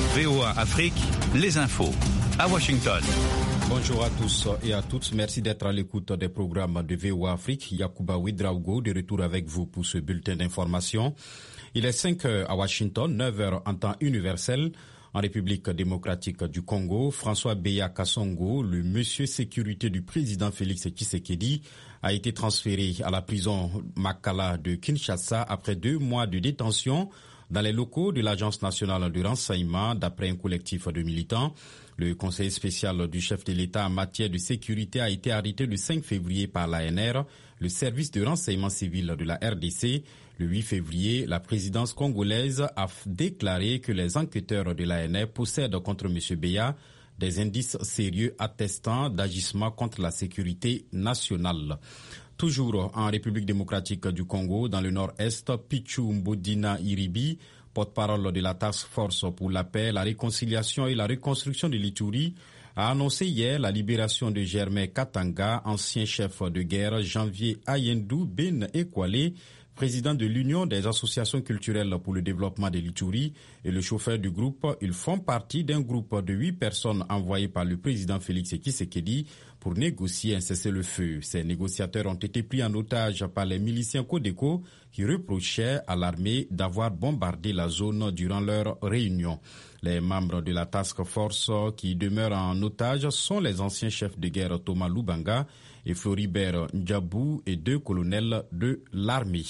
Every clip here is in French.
VOA Afrique, les infos à Washington. Bonjour à tous et à toutes. Merci d'être à l'écoute des programmes de VOA Afrique. Yacouba Ouedraogo de retour avec vous pour ce bulletin d'information. Il est 5 heures à Washington, 9 heures en temps universel. En République démocratique du Congo, François Beya Kassongo, le monsieur sécurité du président Félix Tshisekedi, a été transféré à la prison Makala de Kinshasa après 2 mois de détention dans les locaux de l'Agence nationale de renseignement, d'après un collectif de militants. Le conseiller spécial du chef de l'État en matière de sécurité a été arrêté le 5 février par l'ANR, le service de renseignement civil de la RDC. Le 8 février, la présidence congolaise a déclaré que les enquêteurs de l'ANR possèdent contre M. Beya des indices sérieux attestant d'agissements contre la sécurité nationale. Toujours en République démocratique du Congo, dans le nord-est, Pichu Mbodina Iribi, porte-parole de la Task Force pour la paix, la réconciliation et la reconstruction de l'Ituri, a annoncé hier la libération de Germain Katanga, ancien chef de guerre, Janvier Ayendou Ben Ekwale, président de l'Union des associations culturelles pour le développement de l'Ituri, et le chauffeur du groupe. Ils font partie d'un groupe de 8 personnes envoyées par le président Félix Tshisekedi pour négocier un cessez-le-feu. Ces négociateurs ont été pris en otage par les miliciens Codeco qui reprochaient à l'armée d'avoir bombardé la zone durant leur réunion. Les membres de la Task Force qui demeurent en otage sont les anciens chefs de guerre Thomas Lubanga et Floribert Ndjabou et 2 colonels de l'armée.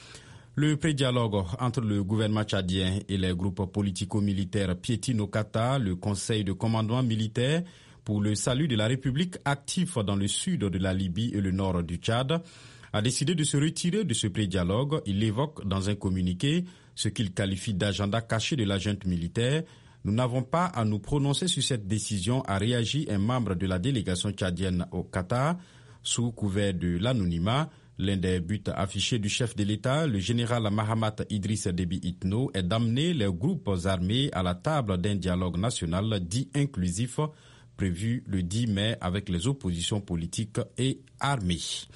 Le pré-dialogue entre le gouvernement tchadien et les groupes politico-militaires piétine au Qatar, le Conseil de commandement militaire pour le salut de la République actif dans le sud de la Libye et le nord du Tchad, a décidé de se retirer de ce pré-dialogue. Il évoque dans un communiqué ce qu'il qualifie d'agenda caché de la junte militaire. Nous n'avons pas à nous prononcer sur cette décision, a réagi un membre de la délégation tchadienne au Qatar, sous couvert de l'anonymat. L'un des buts affichés du chef de l'État, le général Mahamat Idriss Déby Itno, est d'amener les groupes armés à la table d'un dialogue national dit inclusif, prévu le 10 mai avec les oppositions politiques et armées.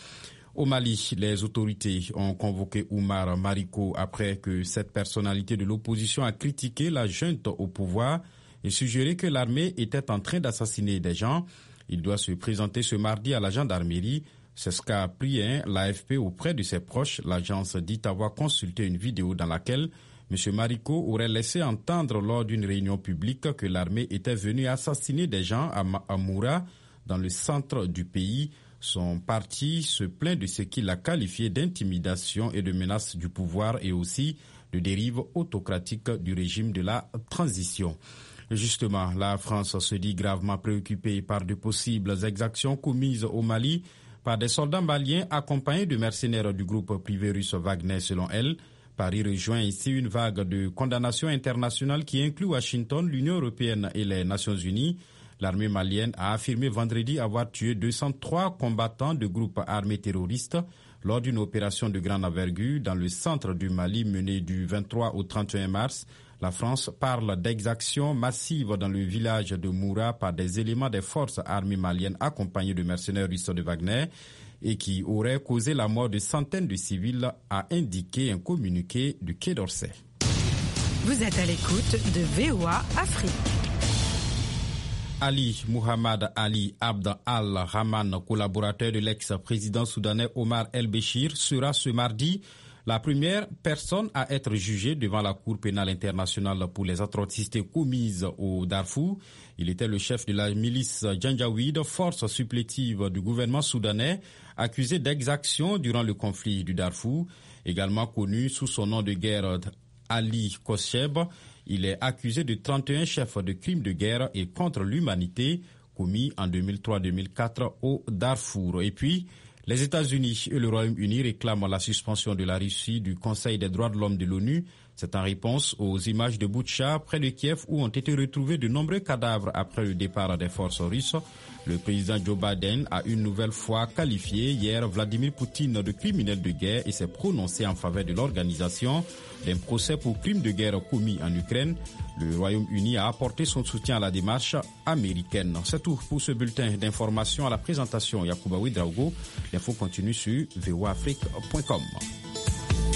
Au Mali, les autorités ont convoqué Oumar Mariko après que cette personnalité de l'opposition a critiqué la junte au pouvoir et suggéré que l'armée était en train d'assassiner des gens. Il doit se présenter ce mardi à la gendarmerie. C'est ce qu'a appris l'AFP auprès de ses proches. L'agence dit avoir consulté une vidéo dans laquelle M. Mariko aurait laissé entendre lors d'une réunion publique que l'armée était venue assassiner des gens à Moura, dans le centre du pays. Son parti se plaint de ce qu'il a qualifié d'intimidation et de menace du pouvoir et aussi de dérive autocratique du régime de la transition. Justement, la France se dit gravement préoccupée par de possibles exactions commises au Mali par des soldats maliens accompagnés de mercenaires du groupe privé russe Wagner, selon elle. Paris rejoint ici une vague de condamnations internationales qui inclut Washington, l'Union européenne et les Nations unies. L'armée malienne a affirmé vendredi avoir tué 203 combattants de groupes armés terroristes lors d'une opération de grande envergure dans le centre du Mali menée du 23 au 31 mars. La France parle d'exactions massives dans le village de Moura par des éléments des forces armées maliennes accompagnés de mercenaires russes de Wagner et qui auraient causé la mort de centaines de civils, a indiqué un communiqué du Quai d'Orsay. Vous êtes à l'écoute de VOA Afrique. Ali Muhammad Ali Abd al-Rahman, collaborateur de l'ex-président soudanais Omar el-Béchir, sera ce mardi la première personne à être jugée devant la Cour pénale internationale pour les atrocités commises au Darfour. Il était le chef de la milice Janjaweed, force supplétive du gouvernement soudanais, accusé d'exactions durant le conflit du Darfour. Également connu sous son nom de guerre Ali Kosheb, il est accusé de 31 chefs de crimes de guerre et contre l'humanité commis en 2003-2004 au Darfour. Et puis, les États-Unis et le Royaume-Uni réclament la suspension de la Russie du Conseil des droits de l'homme de l'ONU. C'est en réponse aux images de Boutcha, près de Kiev, où ont été retrouvés de nombreux cadavres après le départ des forces russes. Le président Joe Biden a une nouvelle fois qualifié hier Vladimir Poutine de criminel de guerre et s'est prononcé en faveur de l'organisation d'un procès pour crimes de guerre commis en Ukraine. Le Royaume-Uni a apporté son soutien à la démarche américaine. C'est tout pour ce bulletin d'information. À la présentation, Yacouba Ouedraogo. L'info continue sur voaafrique.com.